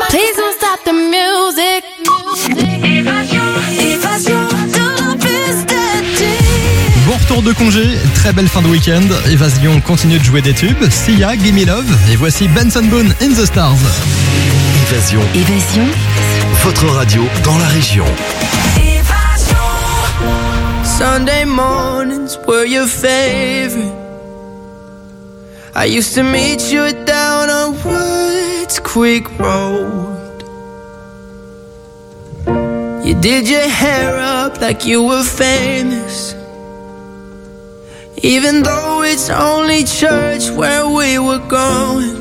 Please don't stop the music. Bon retour de congé, très belle fin de week-end. Évasion continue de jouer des tubes. Sia, Gimme Love. Et voici Benson Boone, In the Stars. Évasion. Votre radio dans la région. Sunday mornings were your favorite. I used to meet you down on Woods Creek Road. You did your hair up like you were famous, even though it's only church where we were going.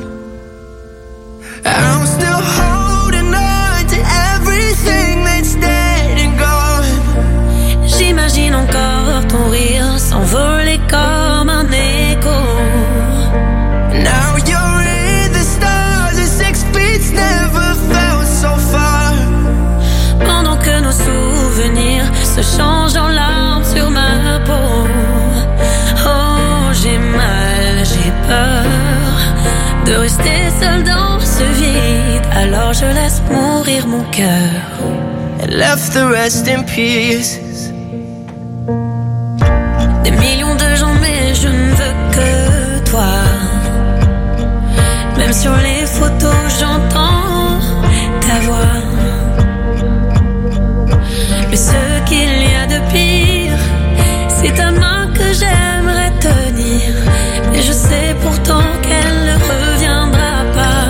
I'm still holding on to everything that's dead and gone. J'imagine encore ton rire s'envoler comme un écho. Now you're in the stars and 6 feet never felt so far. Pendant que nos souvenirs se changent en larmes sur ma peau. Oh, j'ai mal, j'ai peur de rester seule dans ce vide. Alors je laisse mourir mon cœur. And left the rest in pieces. Des millions de gens mais je ne veux que toi. Même sur les photos j'entends ta voix. Mais ce qu'il y a de pire, c'est ta main que j'aimerais tenir. Mais je sais pourtant qu'elle ne reviendra pas.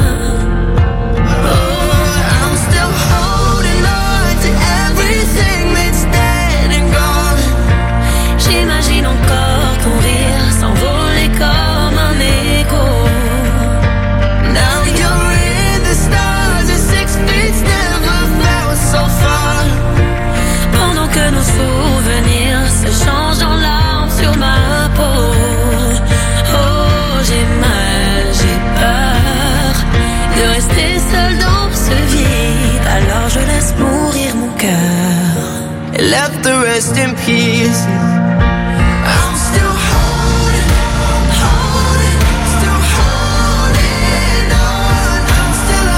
I'm still holding on to everything that's dead and gone. J'imagine encore ton rire s'envoler comme un écho. Now you're in the stars and 6 feet never felt so far. Pendant que nos souvenirs se changent en larmes sur ma peau. Oh, j'ai mal, j'ai peur de rester seule dans ce vide. Alors je laisse mourir mon cœur. And left the rest in pieces. I'm still holding on, still holding on. I'm still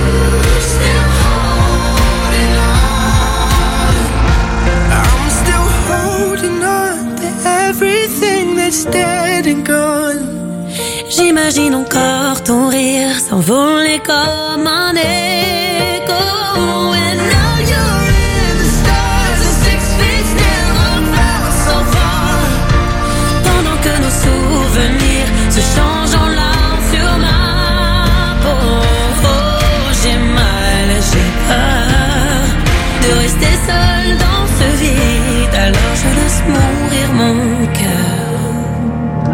holding on. I'm still holding on to everything that's dead and gone. J'imagine encore ton rire s'envoler comme un écho. And now You're in the stars and 6 feet never felt so far. pendant que nos souvenirs se changent en larmes sur ma peau. Oh, j'ai mal, j'ai peur de rester seule dans ce vide. Alors je laisse mourir mon cœur.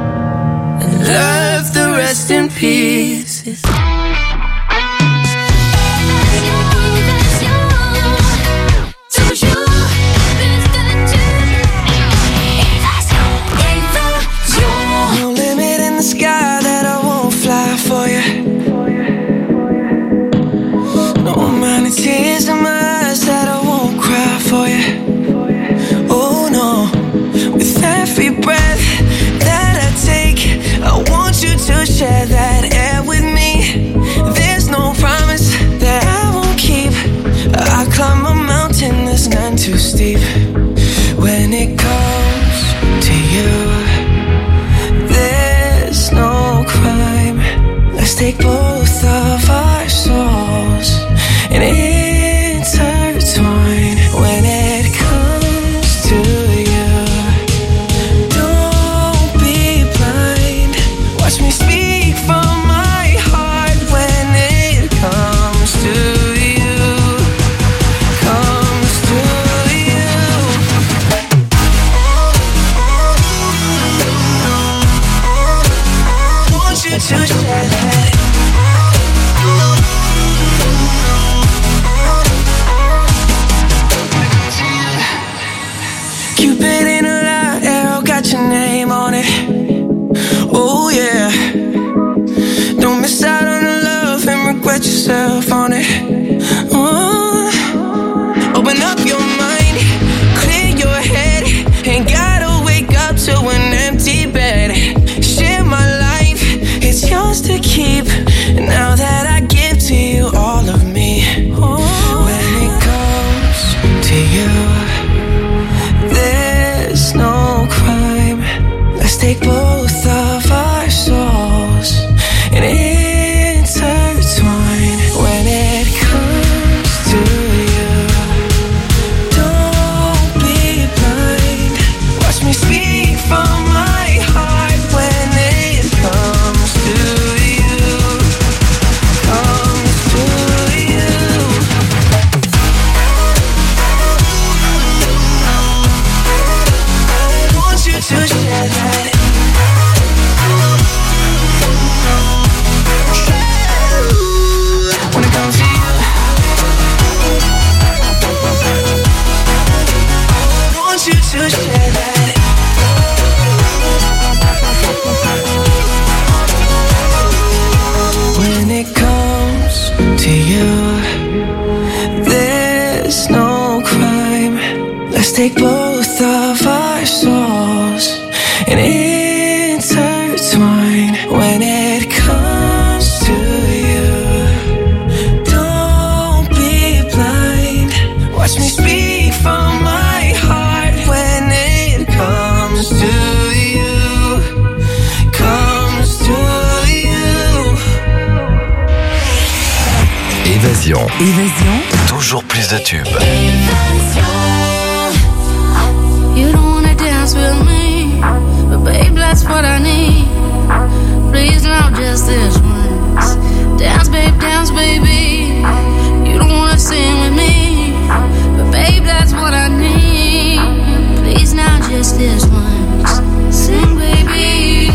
Left the rest in pieces. No limit in the sky that I won't fly for you. No amount of tears in my eyes that I won't cry for you. Oh no, with every breath that I take, I want you to share that air with me. There's no promise that I won't keep. I climb a mountain that's none too steep. When it comes to you, there's no crime. Let's take both of our souls and intertwine. When it comes to you, don't be blind. Watch me speak from my heart. When it comes to you, comes to you. Want you to share that. Cupid in a light arrow got your name on it. Oh yeah. Don't miss out on the love and regret yourself on it. Open up your mind, clear your head. Ain't gotta wake up to an empty bed. Share my life, it's yours to keep. Now that I give to you all of take both of our souls and intertwine. When it comes to you, don't be blind. Watch me speak from my heart. When it comes to you, comes to you. Évasion. Évasion. Toujours plus de tubes. You don't wanna dance with me, but babe, that's what I need. Please, now just this once. Dance, baby. You don't wanna sing with me, but babe, that's what I need. Please, now just this once. Sing, baby.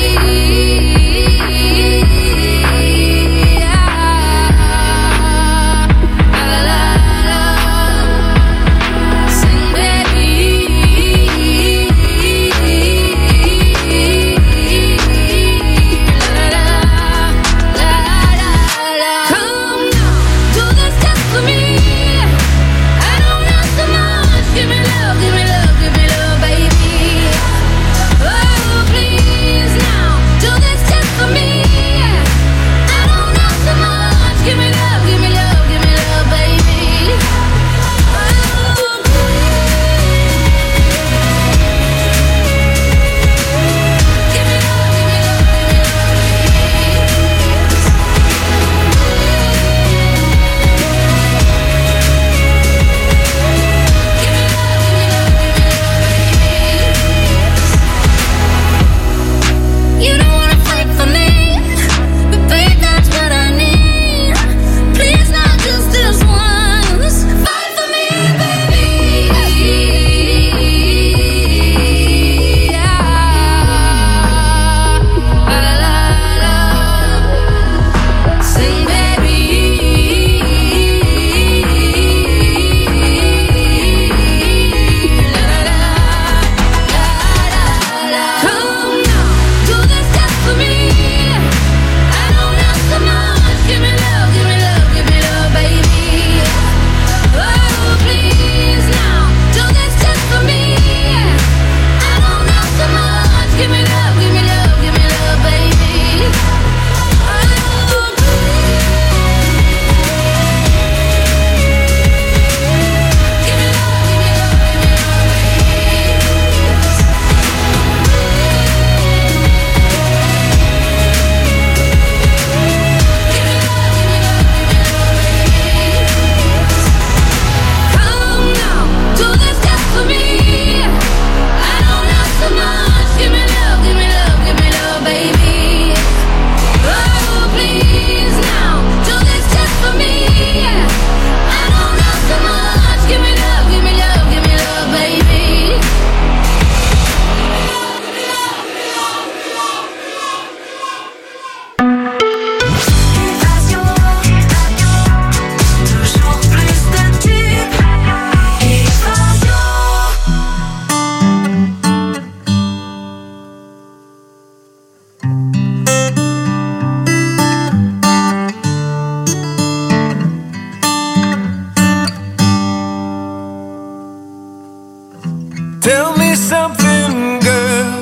Tell me something, girl.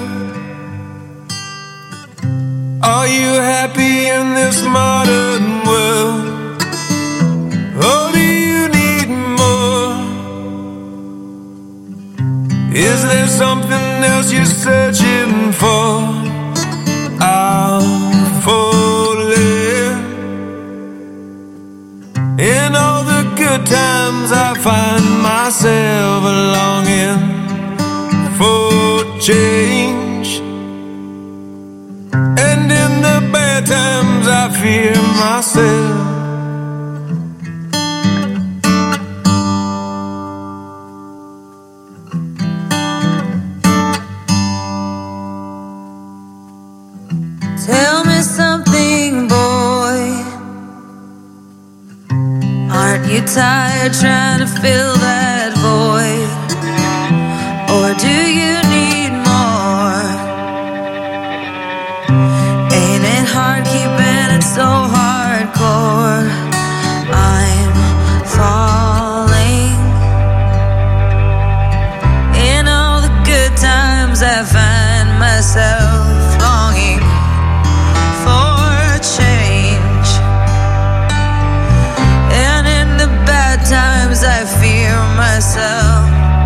Are you happy in this modern world? Or do you need more? Is there something else you're searching for? I'm falling. In all the good times I find myself longing for change, and in the bad times I fear myself. Tell me something, boy. Aren't you tired trying to fill that void? Or do you need more? Ain't it hard keeping it so hardcore? I'm falling. myself longing for change. And in the bad times I fear myself.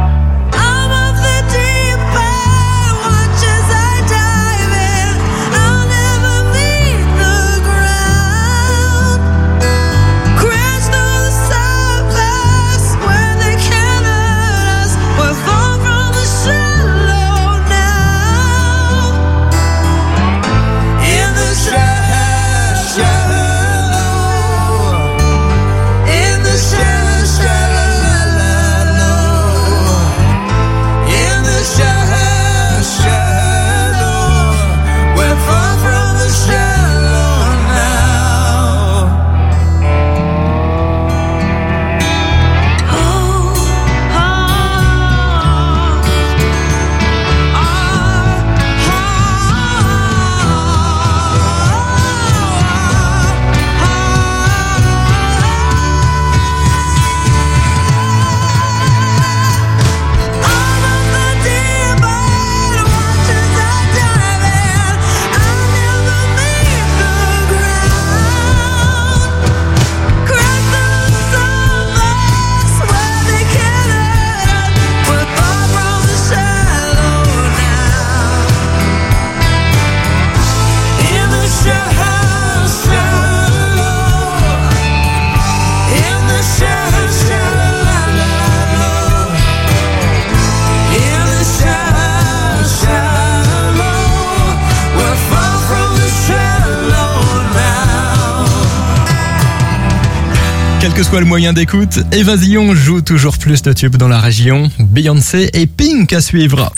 Quel que soit le moyen d'écoute, Évasion joue toujours plus de tubes dans la région. Beyoncé et Pink à suivre.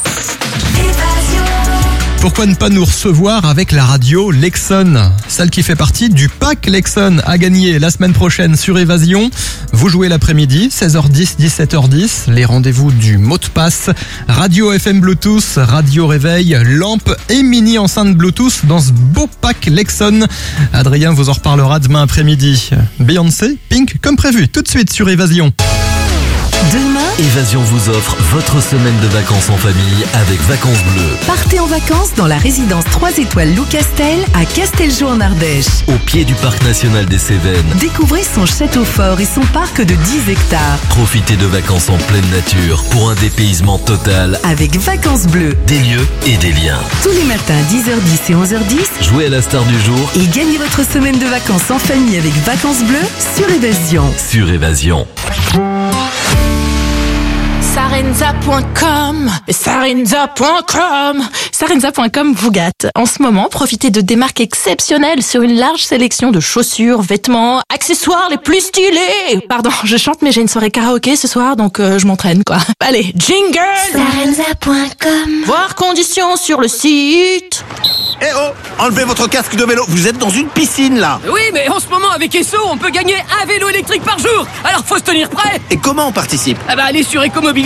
Pourquoi ne pas nous recevoir avec la radio Lexon? Celle qui fait partie du pack Lexon a gagné la semaine prochaine sur Évasion. Vous jouez l'après-midi, 16h10, 17h10. Les rendez-vous du mot de passe. Radio FM Bluetooth, radio réveil, lampe et mini enceinte Bluetooth dans ce beau pack Lexon. Adrien vous en reparlera demain après-midi. Beyoncé, Pink comme prévu, tout de suite sur Évasion. Demain, Évasion vous offre votre semaine de vacances en famille avec Vacances Bleues. Partez en vacances dans la résidence 3 étoiles Loukastel à Castelgau en Ardèche. Au pied du parc national des Cévennes. Découvrez son château fort et son parc de 10 hectares. Profitez de vacances en pleine nature pour un dépaysement total. Avec Vacances Bleues. Des lieux et des liens. Tous les matins 10h10 et 11h10. Jouez à la star du jour. Et gagnez votre semaine de vacances en famille avec Vacances Bleues sur Évasion. Sur Évasion. Sarenza.com, Sarenza.com vous gâte. En ce moment, profitez de des marques exceptionnelles sur une large sélection de chaussures, vêtements, accessoires les plus stylés. Pardon, je chante mais j'ai une soirée karaoké ce soir donc je m'entraîne quoi. Allez, jingle. Sarenza.com. Voir conditions sur le site. Eh oh, enlevez votre casque de vélo, vous êtes dans une piscine là. Oui, mais en ce moment avec Esso, on peut gagner un vélo électrique par jour. Alors faut se tenir prêt. Et comment on participe? Ah bah allez sur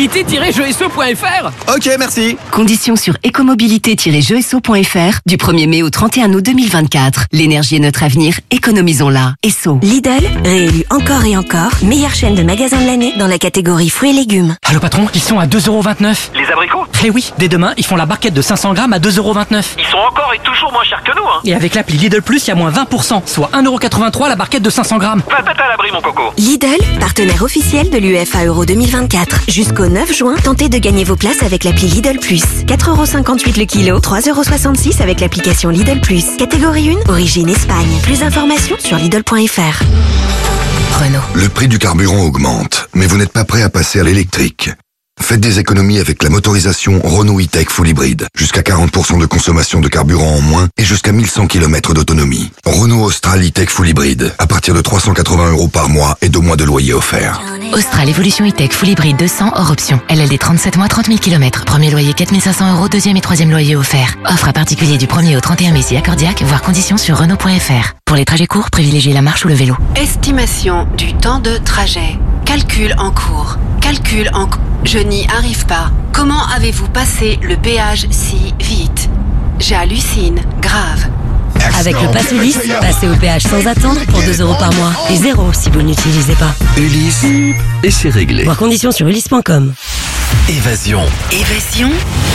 écomobilité-jeesso.fr. Ok, merci. Conditions sur écomobilité-jeesso.fr du 1er mai au 31 août 2024. L'énergie est notre avenir, économisons-la. Esso. Lidl, réélu encore et encore, meilleure chaîne de magasins de l'année dans la catégorie fruits et légumes. Allô patron, ils sont à 2,29 €. Les abricots? Eh oui, dès demain, ils font la barquette de 500 grammes à 2,29 €. Ils sont encore et toujours moins chers que nous, hein. Et avec l'appli Lidl Plus, il y a moins 20%, soit 1,83 € la barquette de 500 grammes. Va te mettre à l'abri, mon coco. Lidl, partenaire officiel de l'UEFA Euro 2024. Jusqu'au 9 juin, tentez de gagner vos places avec l'appli Lidl Plus. 4,58 € le kilo, 3,66 € avec l'application Lidl Plus. Catégorie 1, origine Espagne. Plus d'informations sur Lidl.fr. Renault. Le prix du carburant augmente, mais vous n'êtes pas prêt à passer à l'électrique. Faites des économies avec la motorisation Renault E-Tech Full Hybrid. Jusqu'à 40% de consommation de carburant en moins et jusqu'à 1100 km d'autonomie. Renault Austral E-Tech Full Hybrid. À partir de 380 € par mois et 2 mois de loyer offert. Austral Evolution E-Tech Full Hybrid 200 hors option. LLD 37 mois, 30 000 km. Premier loyer 4 500 €, deuxième et troisième loyer offert. Offre à particulier du 1er au 31 mai si accordiaque, voire conditions sur Renault.fr. Pour les trajets courts, privilégiez la marche ou le vélo. Estimation du temps de trajet. Calcul en cours. Calcul en cours. Je n'y arrive pas. Comment avez-vous passé le péage si vite? J'hallucine. Grave. Avec le Pass Ulysse, passez au péage sans attendre pour 2 € par mois. Et 0 si vous ne l'utilisez pas. Ulysse, et c'est réglé. Voir conditions sur ulysse.com. Évasion. Évasion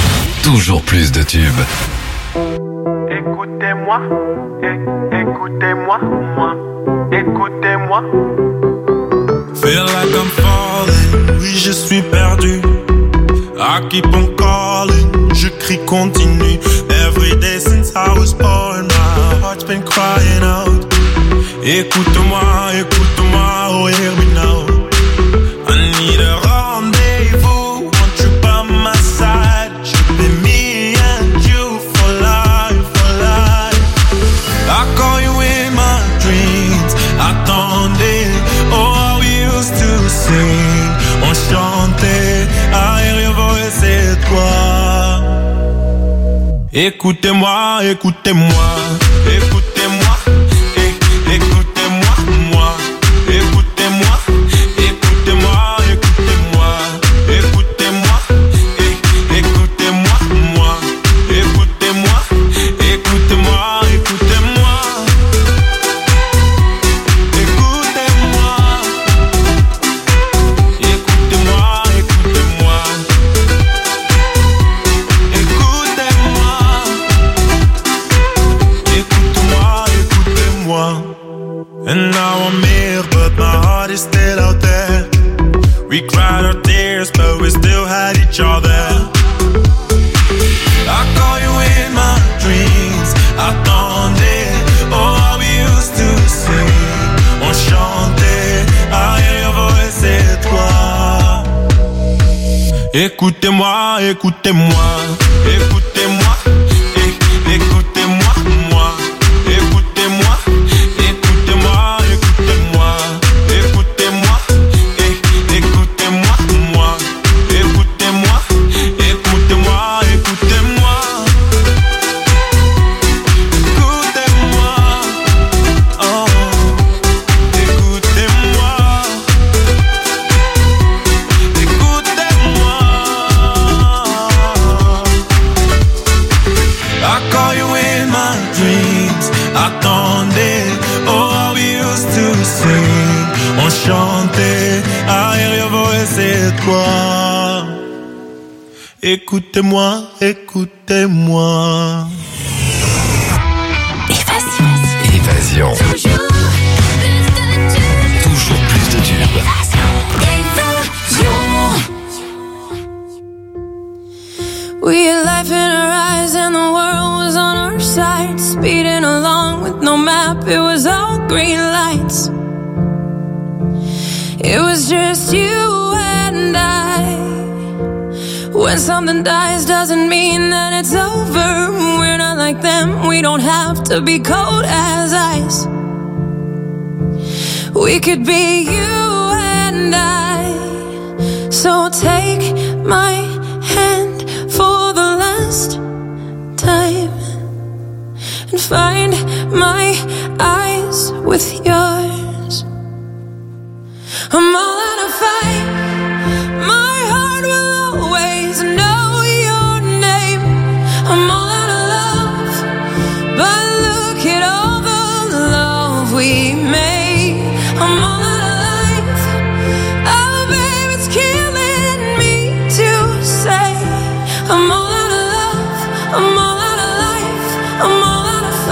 toujours plus de tubes. Écoutez-moi, écoutez-moi, écoutez-moi. Feel like I'm falling, oui je suis perdu. I keep on calling, je crie continue. Every day since I was born, my heart's been crying out. Écoute-moi, écoute-moi, oh hear me now. I need a rendezvous, want you by my side. Should be me and you for life, for life. I call you in my dreams, attendez. Oh, we used to sing, on chantait. I hear your voice, c'est toi. Écoutez-moi, écoutez-moi, écoutez-moi, écoutez-moi, moi. Écoutez-moi, écoutez-moi, écoutez-moi, écoutez-moi, écoutez-moi, moi. Écoutez-moi, écoutez-moi, écoutez-moi. Écoutez-moi, écoutez-moi, écoutez-moi. Écoute-moi, écoutez-moi. And now I'm here, but my heart is still out there. We cried our tears, but we still had each other. I call you in my dreams, attendez. Oh, how we used to sing, on chantait. I hear your voice, c'est toi. Écoutez-moi, écoutez-moi, écoutez-moi, écoutez-moi, moi. Écoutez-moi, écoutez-moi, écoutez-moi, écoutez-moi, écoutez-moi, moi. Écoutez-moi, écoutez-moi, écoutez-moi. Écoutez-moi, oh, écoutez-moi. Écoutez-moi. I call you in my dreams, attendez. Oh, how we used to sing, on chantait. I hear your voice, c'est toi. Écoutez-moi, écoutez-moi. Évasion. Toujours plus de tubes. We had life in our eyes and the world was on our side. Speeding along with no map, it was all green lights. It was just you and I. When something dies doesn't mean that it's over. We're not like them, we don't have to be cold as ice. We could be you and I. So take my hand for the last time and find my eyes with yours. I'm all out of fight. My heart will always know your name. I'm all out of love, but look at all the love we made. I'm all out of life. Oh, babe, it's killing me to say. I'm all out of love. I'm all out of life. I'm all out of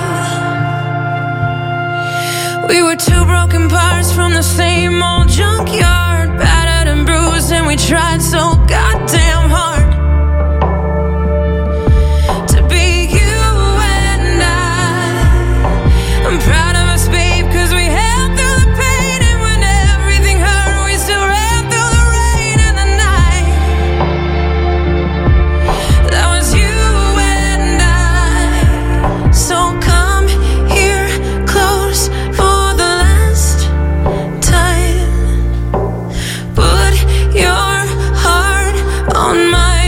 fight. We were two broken parts from the same old junkyard, battered and bruised, and we tried so goddamn hard to be you and I. I'm proud of us, babe, 'cause we held through the pain, and when everything hurt, we still ran through the rain and the night. That was you and I. So come here close for the last time. Put your heart on my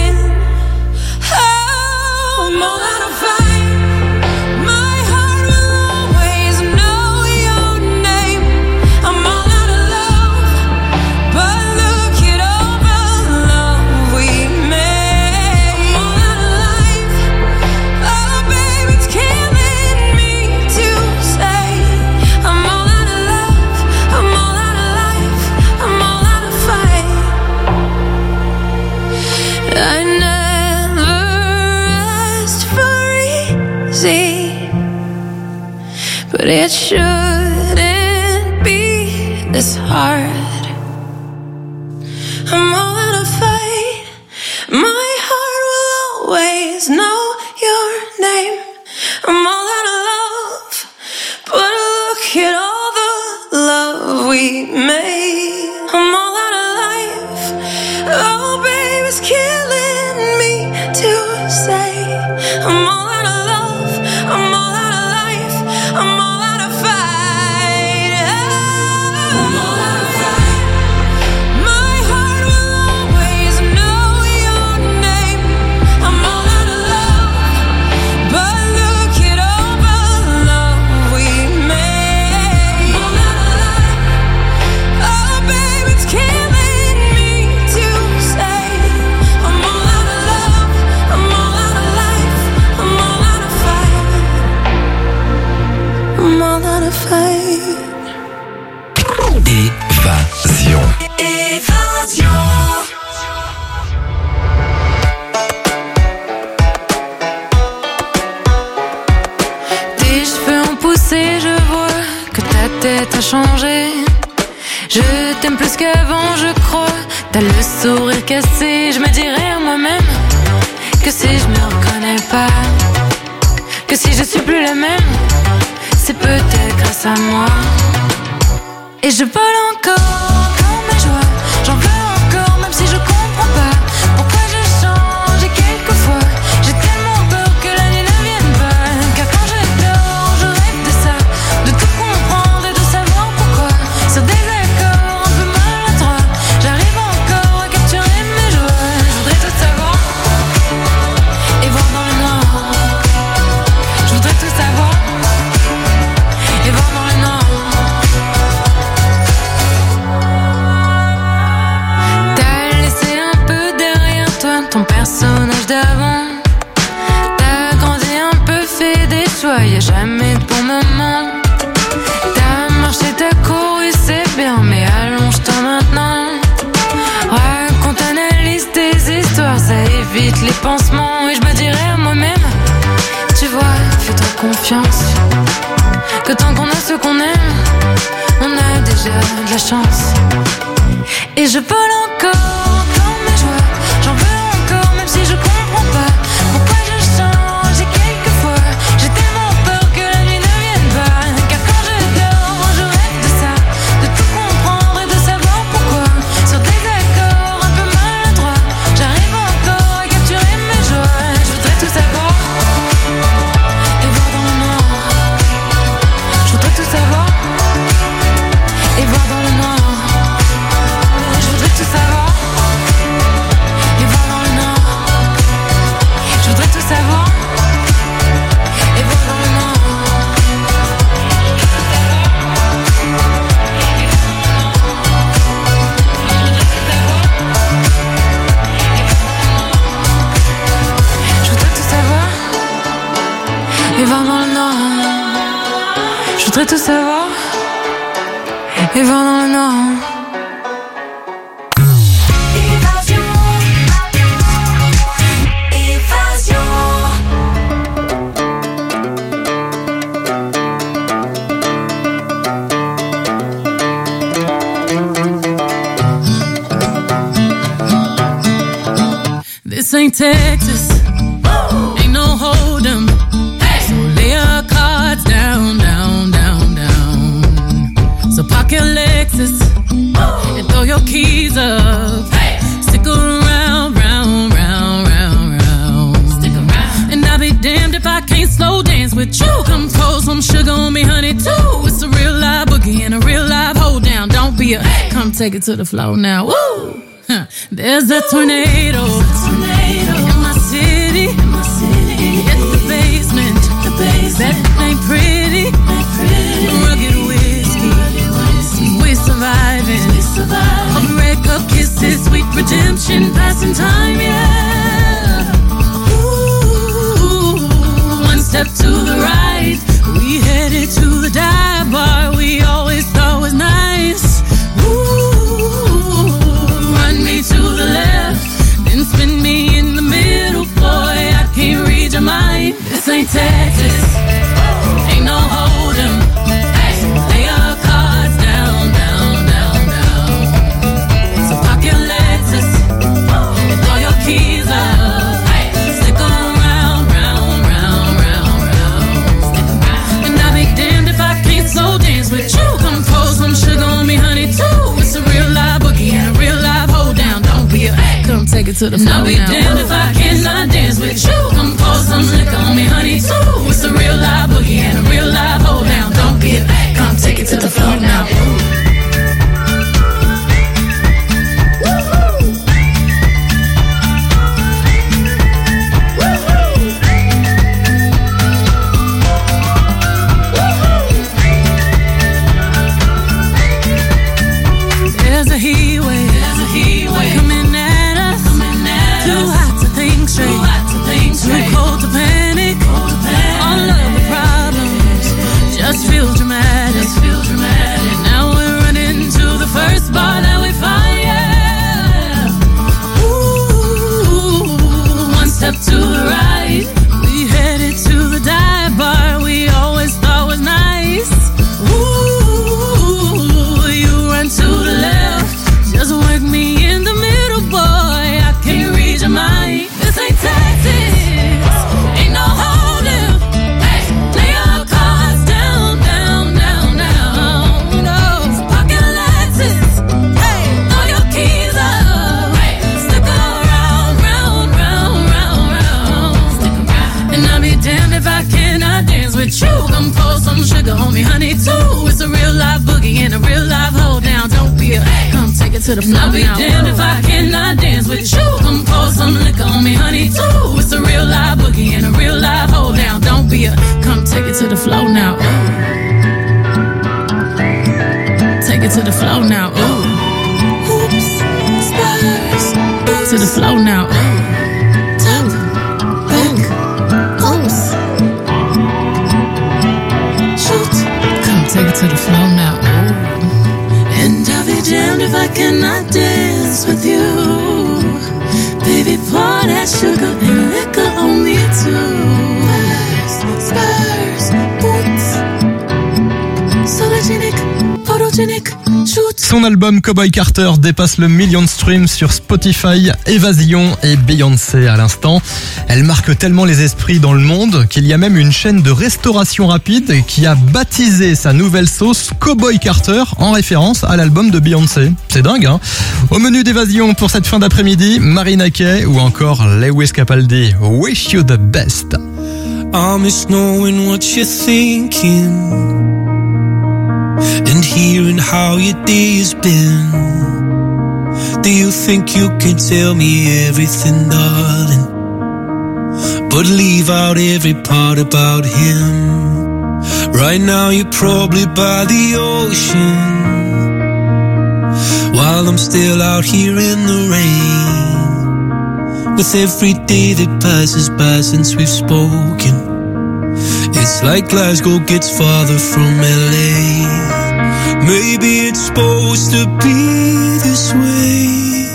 but it shouldn't be this hard. I'm all out of fight. My heart will always know your name. I'm all out of love, but look at all the love we made. I'm all out of life. Oh, babe, it's killing me to say. I'm all out of love. I'm all out of life. I'm all out of fight. I'm all out of fight. My heart will always know your name. I'm all out of love, but look at all the love we made. I'm all out of life. Oh, babe, it's killing me to say. I'm all out of love. I'm all out of life. I'm all out of fight. I'm all out of fight. Évasion. Tes cheveux ont poussé, je vois que ta tête a changé. Je t'aime plus qu'avant, je crois. T'as le sourire cassé. Je me dirais à moi-même que si je me reconnais pas, que si je suis plus la même, c'est peut-être grâce à moi. Et je vole encore mes joies. J'en veux encore, même si je comprends pas pourquoi je change. Et quelquefois, j'ai tellement peur que la nuit ne vienne pas. Car quand je dors, je rêve de ça, de tout comprendre et de savoir pourquoi. Sur des accords un peu maladroits, j'arrive encore à capturer mes joies. Je voudrais tout savoir et voir dans le noir. Je voudrais tout savoir et voir dans le noir. T'as laissé un peu derrière toi ton personnage d'avant. T'as grandi un peu, fait des choix, y'a jamais de bon moment. T'as marché, t'as couru, c'est bien, mais allonge-toi maintenant. Raconte, analyse tes histoires, ça évite les pansements. Et je me dirais à moi-même, tu vois, fais-toi confiance, que tant qu'on a ce qu'on aime, on a déjà de la chance. Et je vole encore mes joies. J'en veux encore, même si je comprends pas pourquoi je change. Et quelquefois, j'ai tellement peur que la nuit ne vienne pas. Car quand je dors, je rêve de ça, de tout comprendre et de savoir pourquoi. Sur des accords un peu maladroits, j'arrive encore à capturer mes joies. Je voudrais tout savoir et voir dans le noir. Je voudrais tout savoir et voir dans le noir. Je voudrais tout savoir et voir dans le noir. Je voudrais tout savoir et voir dans le noir. Je voudrais tout savoir et voir dans le noir. Je voudrais tout savoir et voir dans le noir. This ain't Texas, ain't no hold'em. So lay your cards down, down, down, down. So park your Lexus and throw your keys up. Stick around, round, round, round, round. Stick around. And I'll be damned if I can't slow dance with you. Come pour some sugar on me, honey, too. It's a real live boogie and a real live hold down. Don't be a come take it to the floor now. Woo! There's a tornado in my city. It's the basement. That ain't pretty. Rugged whiskey. We're surviving. A wreck of kisses, sweet redemption, passing time, yeah. Ooh, one step to the right, we headed to the dive bar we always thought was nice. Ooh, run me to the left, then spin me in the middle, boy, I can't read your mind. This ain't Texas, ain't no hold'em. to the flow now. I'll be damned if I cannot dance with you. Come pour some liquor on me, honey, too. It's a real live boogie and a real live hold down. Don't be a come take it to the floor now. There's a heat wave coming at us. Too hot to think straight, too cold to panic. All of the problems just feel dramatic. Now we're running to the first bar that we find. Yeah. Ooh, one step to the right, we headed to the dive bar we always thought was nice. Ooh, you run to the left, just work me in the middle, boy. I can't read your mind. This ain't Texas, ain't no holding. Hey, lay your cards down, down, down, down. No, pocket Lexus. Hey, throw your keys up. Hey, stick around, round, round, round, round. Stick around. And I'll be damned if I cannot dance with you. Come pour some sugar on me, honey, too. It's a real live boogie and a real live hold down. Don't be a come take it to the floor. I'll be damned if I cannot dance with you. Come pour some liquor on me, honey, too. It's a real live boogie and a real live hold down. Don't be a come take it to the floor now. Ooh. Take it to the floor now. Ooh. Oops, spurs. To the floor now. Ooh. Top, back, oops. Shoot, come take it to the floor now. Ooh. And I'll be damned if I cannot dance with you. Baby, pour that sugar and liquor on me too. Spurs, boots, sologenic, photogenic, shoot. Son album Cowboy Carter dépasse le million de streams sur Spotify. Évasion et Beyoncé à l'instant. Elle marque tellement les esprits dans le monde qu'il y a même une chaîne de restauration rapide qui a baptisé sa nouvelle sauce Cowboy Carter en référence à l'album de Beyoncé. C'est dingue, hein? Au menu d'Évasion pour cette fin d'après-midi, Marina Kaye ou encore Lewis Capaldi. Wish you the best. I miss knowing what you're thinking and hearing how your day has been. Do you think you can tell me everything, darling, but leave out every part about him? Right now you're probably by the ocean, while I'm still out here in the rain. With every day that passes by since we've spoken, it's like Glasgow gets farther from LA. Maybe it's supposed to be this way,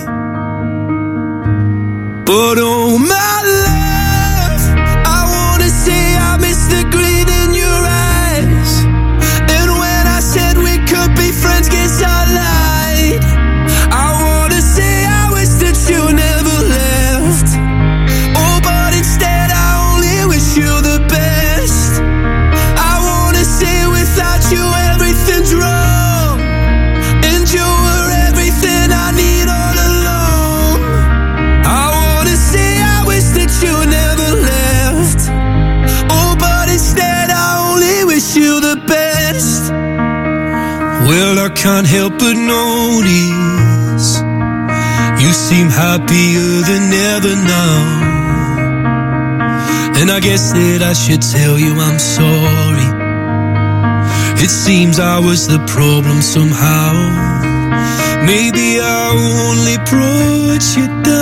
but oh my love, I wanna say I miss the gleam in your eyes. And when I said we could be friends, guess I lied. I wanna say I wish that you never left. Oh, but instead I only wish you the best. I wanna say without you everything's wrong, and you were everything I need all along. I wanna say I wish that you never left. Oh, but instead I only wish you the best. Well, I can't help but notice you seem happier than ever now, and I guess that I should tell you I'm sorry. It seems I was the problem somehow. Maybe I only brought you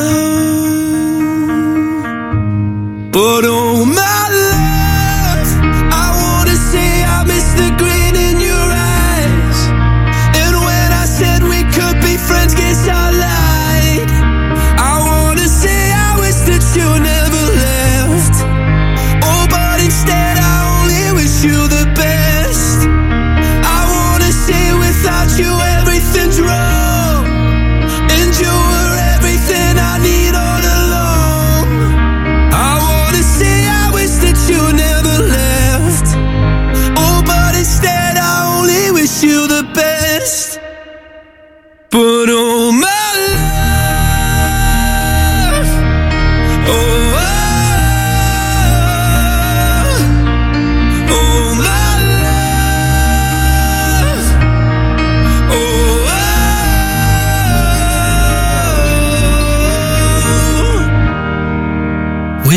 down, but oh my love, I wanna say I miss the grin in your eyes. And when I said we could be friends, guess I lied. I wanna say I wish that you never left. Oh, but instead I only wish you the best. I wanna say without you everything's wrong, and you were everything I need all along. I wanna say I wish that you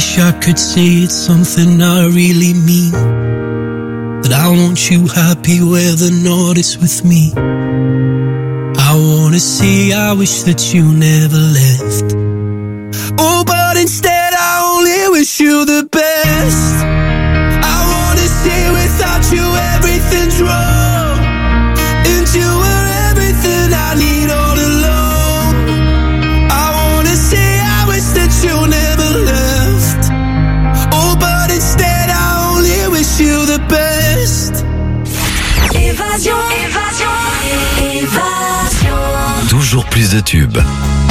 wish I could say it's something I really mean, that I want you happy whether or not it's with me. I wanna say I wish that you never left. Oh, but instead I only wish you the best. I wanna say without you everything's wrong, and you were everything I need all along. I wanna say I wish that you never left. Oh, but instead I only wish you the best. Évasion, évasion, évasion. Toujours plus de tubes.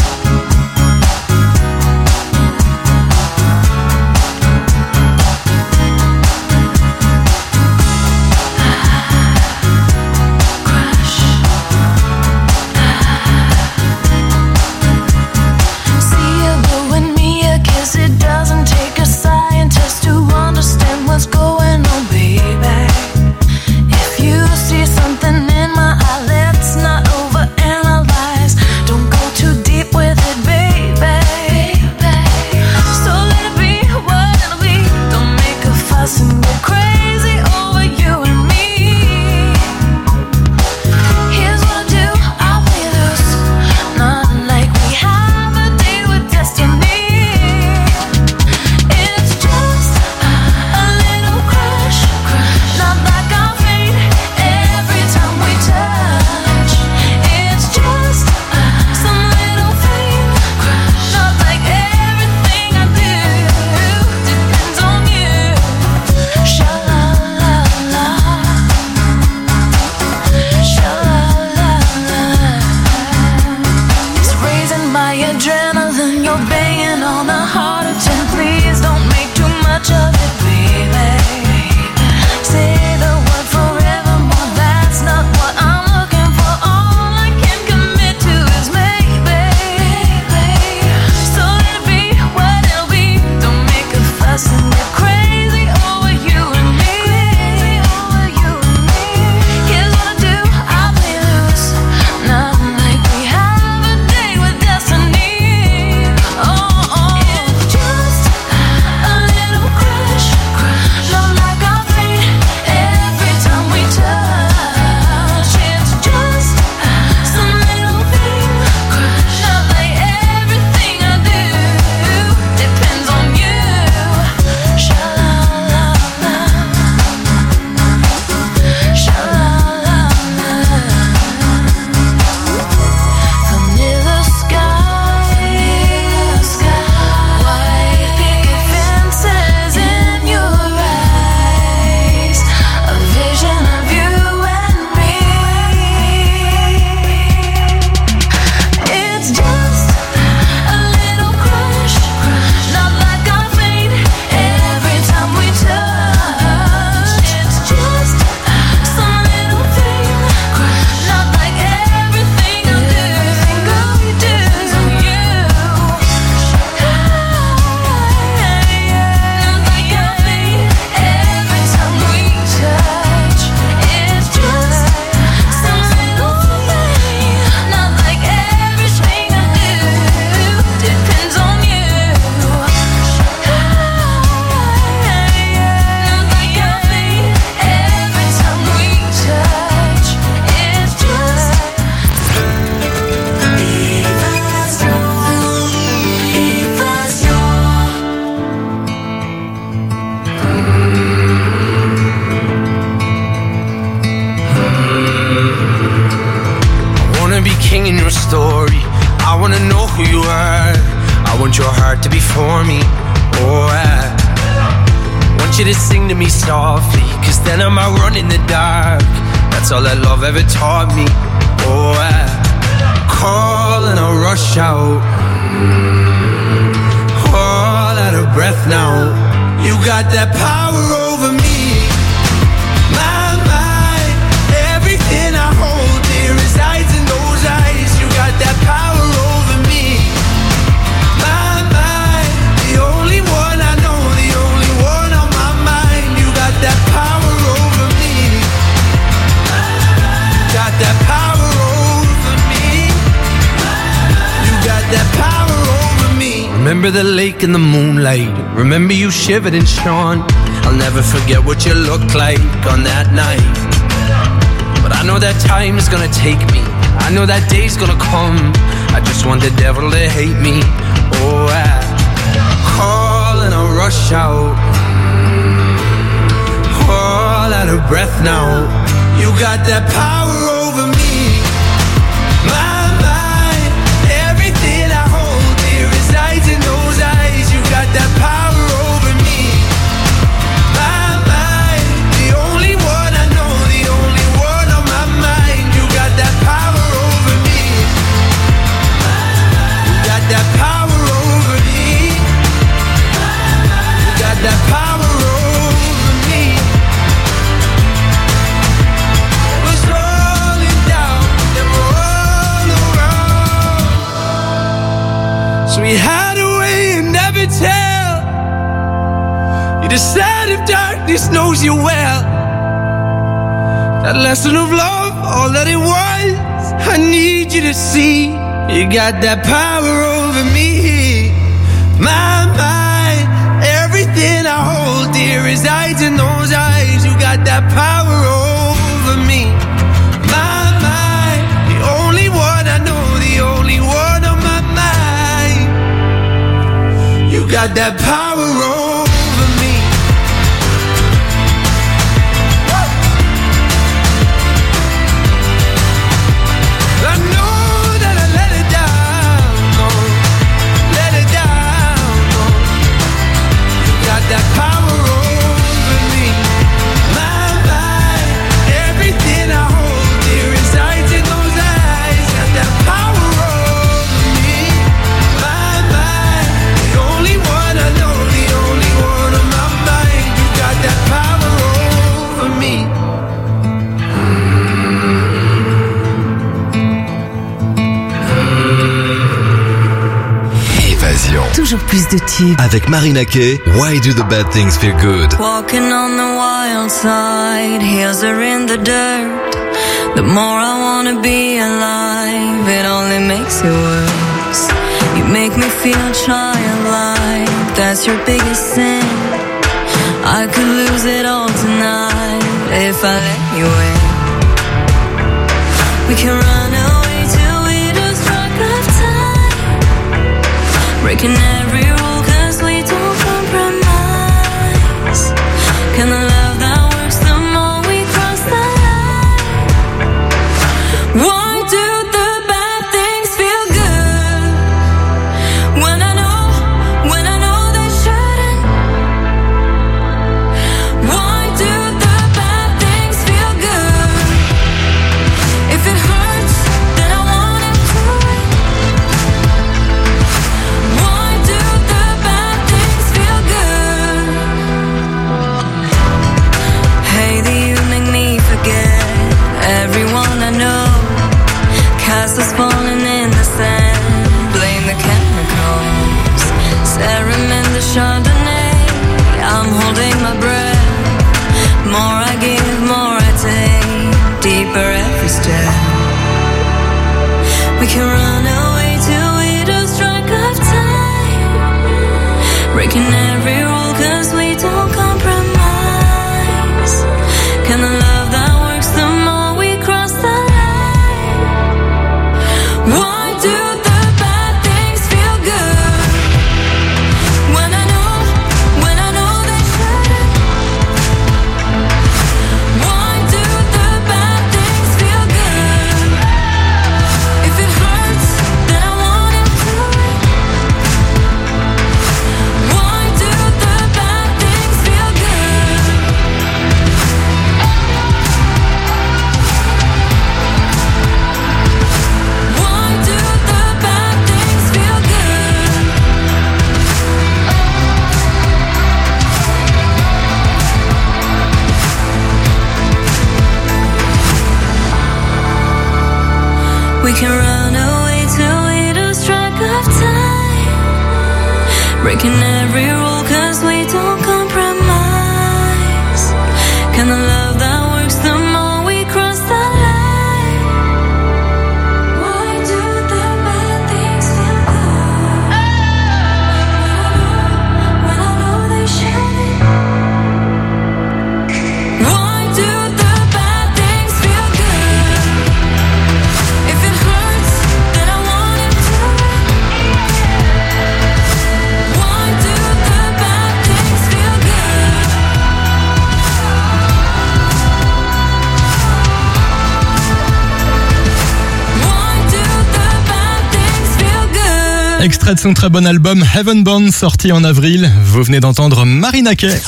You to sing to me softly, 'cause then I might run in the dark. That's all that love ever taught me. Oh, I call and I rush out, all out of breath now. You got that power over me. My mind, everything I hold dear resides in those eyes. You got that power over me. My mind, the only one I know, the only one on my mind. You got that power over me. Got that power over me. You got that power over me. Remember the lake in the moonlight. Remember you shivered and shone. I'll never forget what you looked like on that night. But I know that time is gonna take me. I know that day's gonna come. I just want the devil to hate me. Oh, I call and I rush out. All out of breath now. You got that power over me. My mind, everything I hold dear resides in those eyes. You got that power over me. My mind, the only one I know, the only one on my mind. You got that power over me. You got that power over me. You got that power over me. It was rolling down and all around. So we hide away and never tell. You decide if darkness knows you well. That lesson of love, all that it was, I need you to see. You got that power over me. My mind, everything I hold dear resides in those eyes. You got that power over me. My mind, the only one I know, the only one on my mind. You got that power over me. I know that I let it down, no, let it down, no. You got that power over me. My mind, everything I hold dear resides in those eyes. Got that power over me. My mind, the only one I know, the only one on my mind. You got that power over me. Évasion. Toujours plus de tubes. Avec Marina Kaye, Why Do the Bad Things Feel Good? Walking on the wild side, heels are in the dirt. The more I wanna be alive, it only makes it worse. You make me feel childlike, that's your biggest sin. I could lose it all tonight if I let you in. We can run away till we lose track of time, breaking every rule 'cause we don't compromise. Can the love that works the more we cross the line? Why do the bad things feel good when I know they shouldn't? Why do the bad things feel good? If it hurts, then I want it to. Why do the bad things feel good? Hey, do you make me forget everyone I know? Castles falling in the sand, blame the chemicals. Ceremony the Chardonnay, I'm holding my breath. More I give, more I take, deeper every step. We can run away till we lose track of time, breaking every rule 'cause we don't compromise. Can the love that works the more we cross the line? Why do the bad things feel good when I know they shouldn't? Why do the bad things feel good? If it hurts, then I want it to. Why do the bad things feel good? Why do the bad things feel good? We can run away till we lose track of time, breaking every rule 'cause we don't compromise. Can the love that works the more we cross the line? Why do the bad things feel good? extrait de son très bon album Heaven Bound, sorti en avril. Vous venez d'entendre Marina Kaye.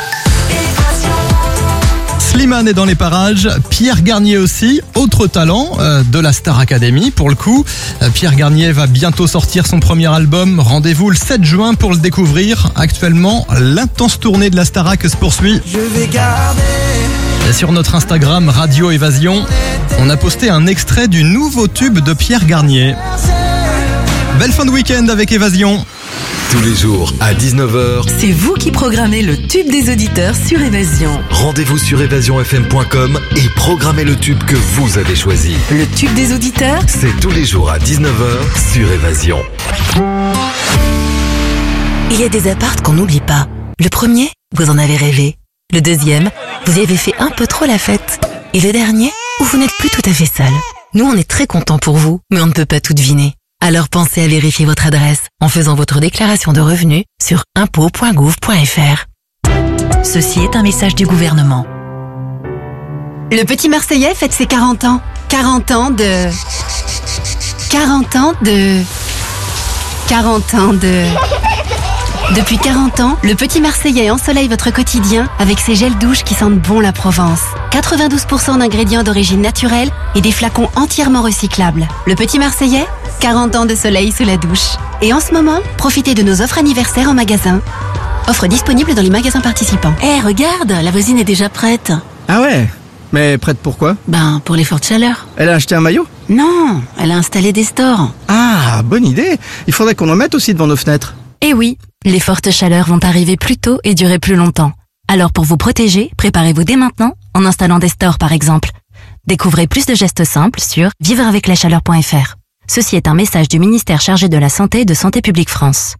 Slimane est dans les parages, Pierre Garnier aussi, autre talent de la Star Academy pour le coup. Pierre Garnier va bientôt sortir son premier album, rendez-vous le 7 juin pour le découvrir. Actuellement, l'intense tournée de la Starac se poursuit. Je vais garder. Et sur notre Instagram Radio Évasion, on a posté un extrait du nouveau tube de Pierre Garnier. Belle fin de week-end avec Évasion. Tous les jours à 19h, c'est vous qui programmez le tube des auditeurs sur Évasion. Rendez-vous sur évasionfm.com et programmez le tube que vous avez choisi. Le tube des auditeurs, c'est tous les jours à 19h sur Évasion. Il y a des apparts qu'on n'oublie pas. Le premier, vous en avez rêvé. Le deuxième, vous y avez fait un peu trop la fête. Et le dernier, où vous n'êtes plus tout à fait seul. Nous, on est très contents pour vous, mais on ne peut pas tout deviner. Alors pensez à vérifier votre adresse en faisant votre déclaration de revenus sur impôts.gouv.fr. Ceci est un message du gouvernement. Le petit Marseillais fête ses 40 ans. 40 ans de... Depuis 40 ans, le petit Marseillais ensoleille votre quotidien avec ses gels douches qui sentent bon la Provence. 92% d'ingrédients d'origine naturelle et des flacons entièrement recyclables. Le petit Marseillais, 40 ans de soleil sous la douche. Et en ce moment, profitez de nos offres anniversaires en magasin. Offre disponible dans les magasins participants. Regarde, la voisine est déjà prête. Ah ouais? Mais prête pour quoi? Pour les fortes chaleurs. Elle a acheté un maillot? Non, elle a installé des stores. Ah, bonne idée. Il faudrait qu'on en mette aussi devant nos fenêtres. Eh oui, les fortes chaleurs vont arriver plus tôt et durer plus longtemps. Alors pour vous protéger, préparez-vous dès maintenant en installant des stores par exemple. Découvrez plus de gestes simples sur vivreaveclachaleur.fr. Ceci est un message du ministère chargé de la Santé et de Santé publique France.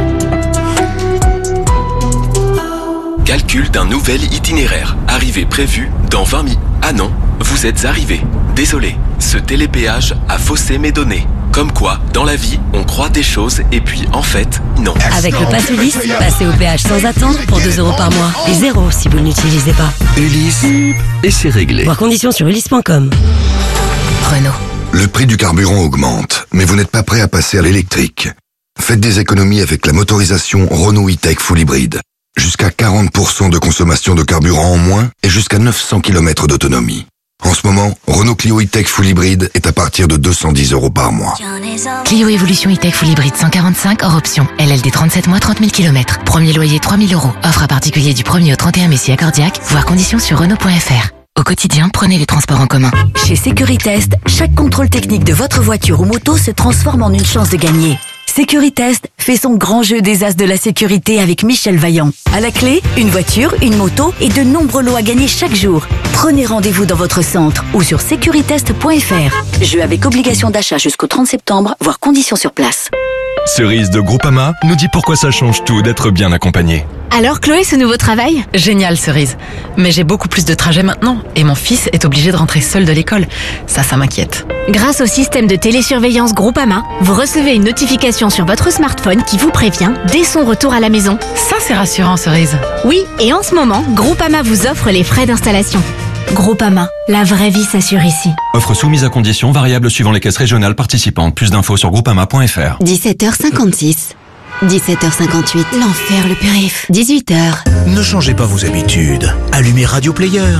Calcul d'un nouvel itinéraire. Arrivée prévue dans 20 minutes. Ah non, vous êtes arrivé. Désolé, ce télépéage a faussé mes données. Comme quoi, dans la vie, on croit des choses et puis en fait, non. Avec le Pass Ulysse, passez au péage sans attendre pour 2 € par mois. Et 0 si vous ne l'utilisez pas. Ulysse, et c'est réglé. Voir conditions sur ulysse.com. Renault. Le prix du carburant augmente, mais vous n'êtes pas prêt à passer à l'électrique. Faites des économies avec la motorisation Renault E-Tech Full Hybrid. Jusqu'à 40% de consommation de carburant en moins et jusqu'à 900 km d'autonomie. En ce moment, Renault Clio E-Tech Full Hybrid est à partir de 210 € par mois. Clio Evolution E-Tech Full Hybrid 145 hors option. LLD 37 mois 30 000 km. Premier loyer 3 000 €. Offre à particulier du 1er au 31 mai si accordiaque. Voir conditions sur Renault.fr. Au quotidien, prenez les transports en commun. Chez Sécuritest, chaque contrôle technique de votre voiture ou moto se transforme en une chance de gagner. Sécuritest fait son grand jeu des as de la sécurité avec Michel Vaillant. À la clé, une voiture, une moto et de nombreux lots à gagner chaque jour. Prenez rendez-vous dans votre centre ou sur securitest.fr. Jeu avec obligation d'achat jusqu'au 30 septembre, voire conditions sur place. Cerise de Groupama nous dit pourquoi ça change tout d'être bien accompagné. Alors Chloé, ce nouveau travail? Génial, Cerise. Mais j'ai beaucoup plus de trajets maintenant et mon fils est obligé de rentrer seul de l'école. Ça m'inquiète. Grâce au système de télésurveillance Groupama, vous recevez une notification sur votre smartphone qui vous prévient dès son retour à la maison. Ça, c'est rassurant, Cerise. Oui, et en ce moment, Groupama vous offre les frais d'installation. Groupama, la vraie vie s'assure ici. Offre soumise à conditions variables suivant les caisses régionales participantes. Plus d'infos sur groupama.fr. 17h56. 17h58. L'enfer, le périph'. 18h. Ne changez pas vos habitudes. Allumez Radio Player.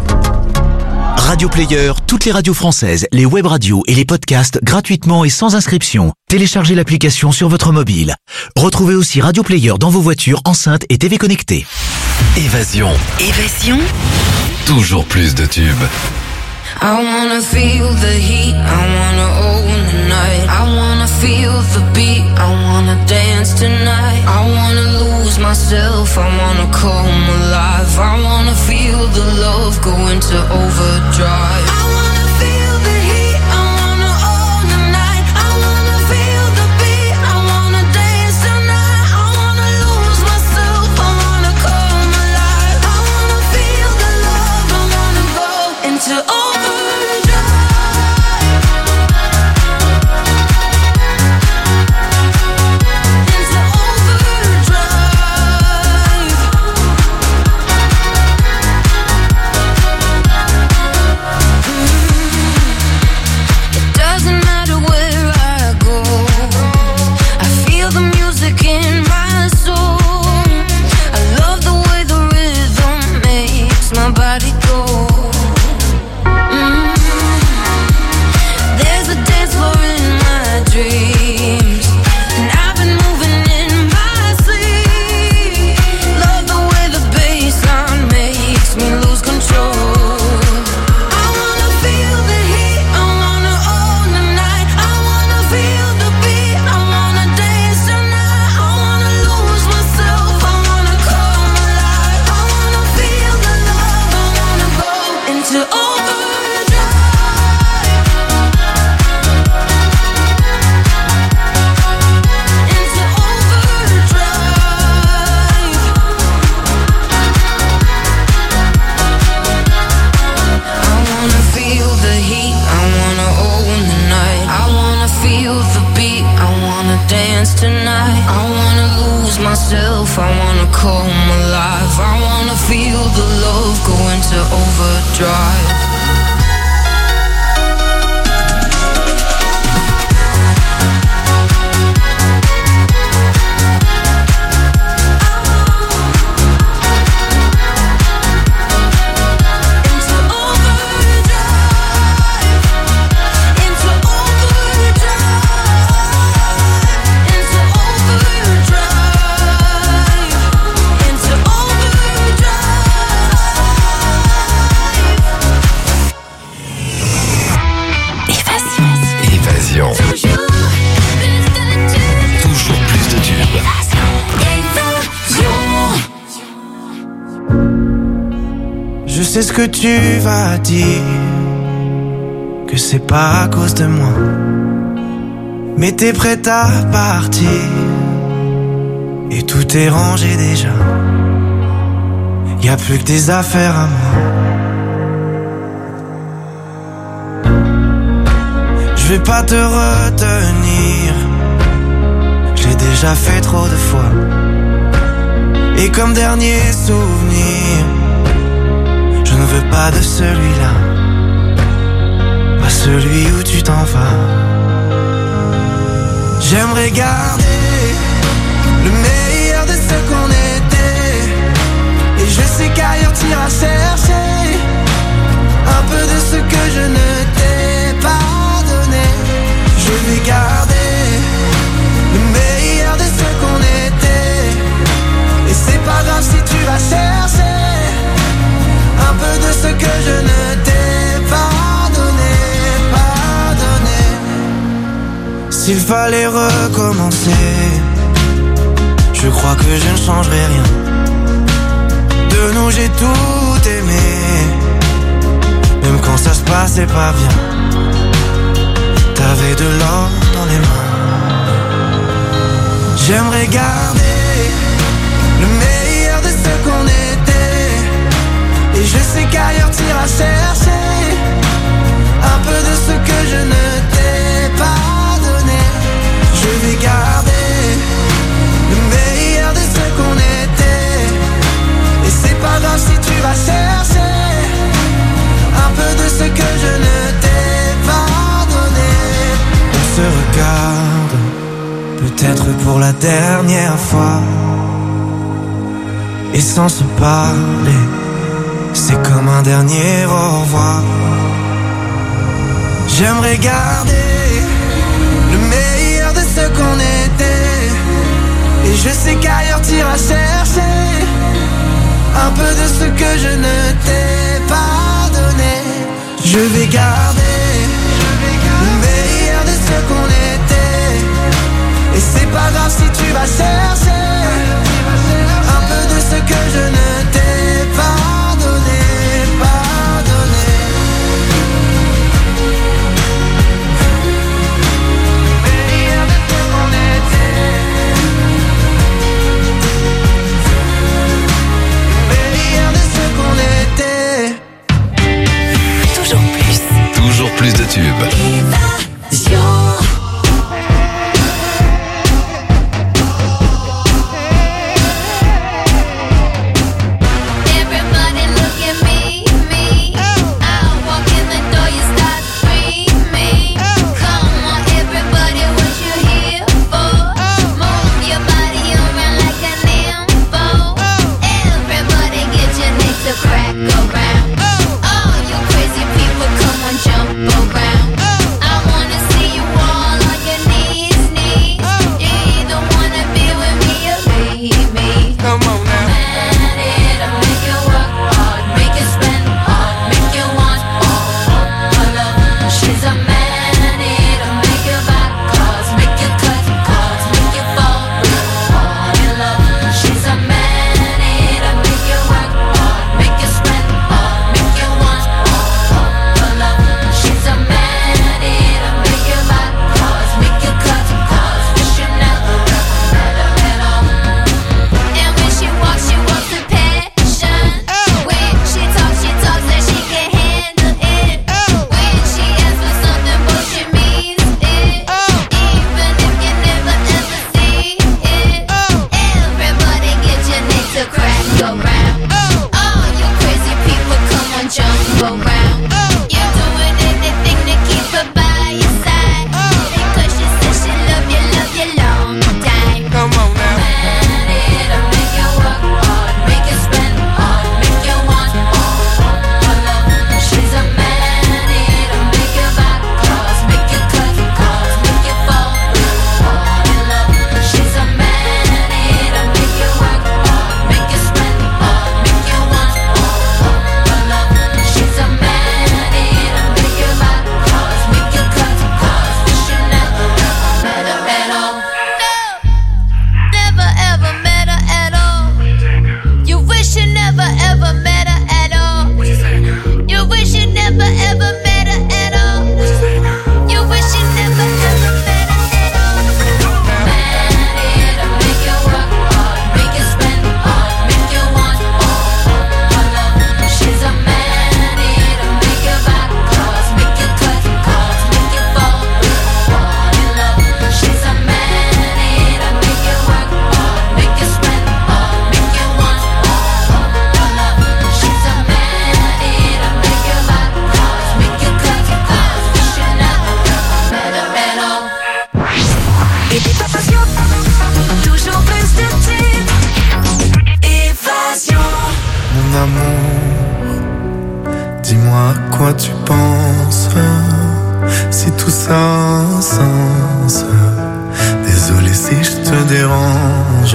Radio Player, toutes les radios françaises, les web radios et les podcasts gratuitement et sans inscription. Téléchargez l'application sur votre mobile. Retrouvez aussi Radio Player dans vos voitures, enceintes et TV connectées. Évasion. Évasion. Toujours plus de tubes. I wanna feel the heat, I wanna own the night. I wanna feel the beat, I wanna dance tonight. I wanna lose myself, I wanna come alive. I wanna feel the love go into overdrive. I wanna feel the heat, I wanna own the night. I wanna feel the beat, I wanna dance tonight. I wanna lose myself, I wanna come alive. I wanna feel the love, I wanna go into overdrive. my body go. There's a dance floor in my dreams, and I've been moving in my sleep. Love the way the bassline makes me lose control. I wanna feel the heat, I wanna own the night. I wanna feel the beat, I wanna dance tonight. I wanna lose myself, I wanna come alive. I wanna feel the love, I wanna go into overdrive. Into overdrive. I wanna feel the heat, I wanna own the night. I wanna feel the beat, I wanna dance tonight. I wanna lose myself, I wanna come alive. I wanna feel the love go into overdrive. Évasion. Toujours plus de tubes. Je sais ce que tu vas dire, que c'est pas à cause de moi, mais t'es prête à partir, et tout est rangé déjà. Y a plus que des affaires à moi. Je vais pas te retenir, je l'ai déjà fait trop de fois. Et comme dernier souvenir, je ne veux pas de celui-là, pas celui où tu t'en vas. J'aimerais garder le meilleur de ce qu'on était, et je sais qu'ailleurs t'iras chercher un peu de ce que je ne t'ai pas donné. Je vais garder le meilleur de ce qu'on était, et c'est pas grave si tu vas chercher un peu de ce que je ne t'ai pas donné, pas donné. S'il fallait recommencer, je crois que je ne changerai rien. De nous j'ai tout aimé, même quand ça se passait pas bien. T'avais de l'or dans les mains. J'aimerais garder le meilleur de ce qu'on était, et je sais qu'ailleurs t'iras chercher un peu de ce que je ne t'ai pas donné. Je vais garder le meilleur de ce qu'on était, et c'est pas grave si tu vas chercher un peu de ce que je ne t'ai pas donné. On se regarde, peut-être pour la dernière fois, et sans se parler, c'est comme un dernier au revoir. J'aimerais garder le meilleur de ce qu'on était, et je sais qu'ailleurs t'iras chercher un peu de ce que je ne t'ai pas donné. Je vais garder le meilleur de ce qu'on était, et c'est pas grave si tu vas chercher un peu de ce que je ne t'ai pas donné, pas donné. Le meilleur de ce qu'on était, le meilleur de ce qu'on était. Toujours plus. Toujours plus de tubes. Everybody look at me. I walk in the door, you start screaming. Come on, everybody, what you here for? Move your body around like a nympho. Everybody get your neck to crack around. à quoi tu penses, si tout ça a un sens. Désolé si je te dérange.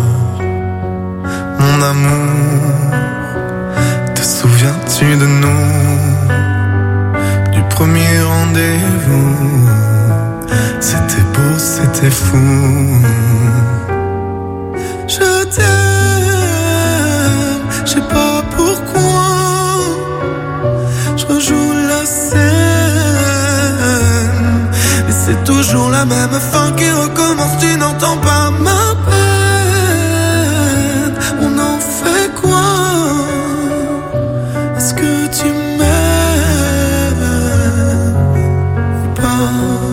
Mon amour, te souviens-tu de nous, du premier rendez-vous? C'était beau, c'était fou. Je t'aime, je sais pas pourquoi. Je rejoue la scène, mais c'est toujours la même fin qui recommence. Tu n'entends pas ma peine. On en fait quoi? Est-ce que tu m'aimes ou pas?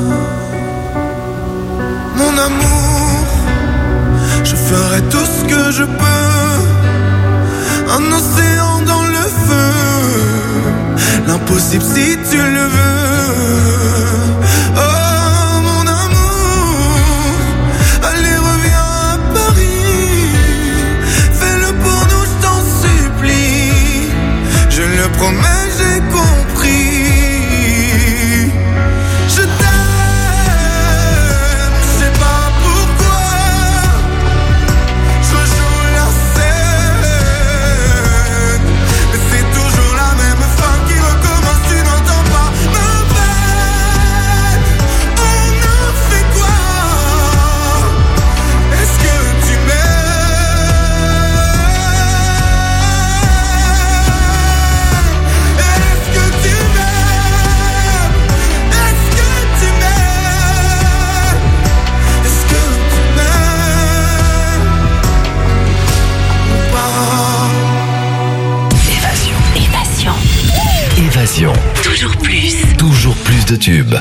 Mon amour, je ferai tout ce que je peux. Un océan dans le feu, l'impossible si tu le veux. Oh mon amour, allez reviens à Paris. Fais-le pour nous, je t'en supplie. Je le promets, j'ai compris. Je t'aime, je sais pas pourquoi. Je joue la scène, mais c'est toujours la même fin qui recommence. Tu n'entends pas ma peine. On en fait quoi? Est-ce que tu m'aimes? Est-ce que tu m'aimes? Est-ce que tu m'aimes? Est-ce que tu m'aimes ou pas? Évasion. Évasion. Toujours plus. Toujours plus de tubes.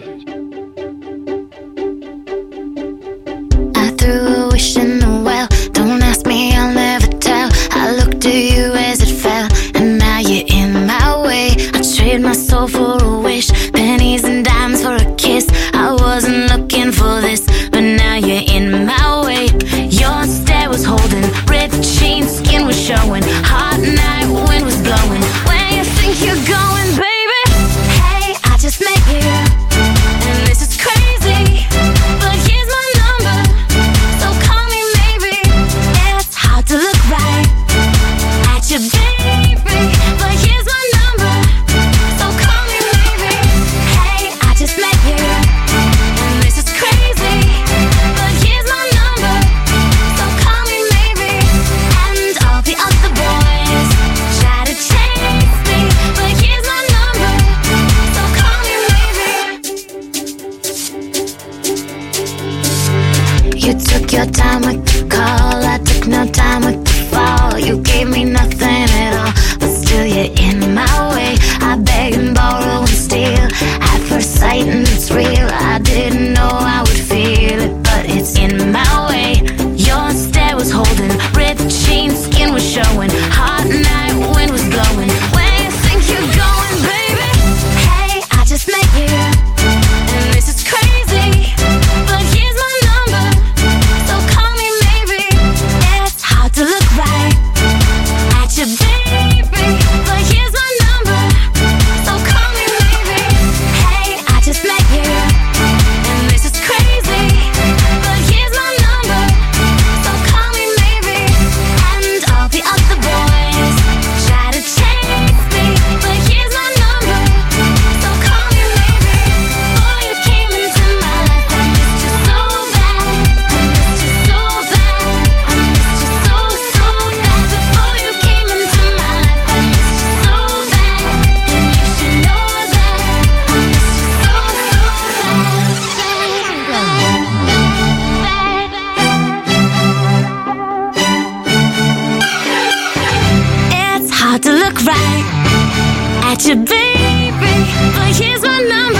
I threw a wish in the well. Don't ask me, I'll never tell. I looked at you as it fell, and now you're in my way. I trade my soul for a wish, pennies and dimes for a kiss. I wasn't looking for this, but now you're in my way. Your stare was holding, ripped jeans, skin was showing. Hot night, wind was blowing. Where you think you're going, baby? Hey, I just met you, and this is crazy. But here's my number, so call me maybe. It's hard to look right at you, baby. But here's my number, so call me maybe. Hey, I just met you, and this is crazy. But here's my number, so call me maybe. And all the other boys try to chase me, but here's my number, so call me maybe. You took your time with the call, I took no time with the fall. You gave me nothing at all, but still you're in my way. I beg and borrow and steal at first sight, and it's real. I didn't know I would feel it, but it's in my way. Your stare was holding, ripped jeans, skin was showing. Hot night, wind was blowing. Where you think you're going, baby? Hey, I just met you, and this is crazy. But here's my number, so call me maybe. It's hard to look right at you, baby. But here's my number, so call me maybe. Hey, I just met you, and this is crazy. But here's my number, so call me maybe. And all the other boys try to chase me, but here's my number, so call me maybe. Before you came into my life, I missed you so bad. I missed you so bad. I missed you so, so bad. Before you came into my life, I missed you so bad. And you should know that. I missed you so, It's hard to look right at you, baby. But here's my number,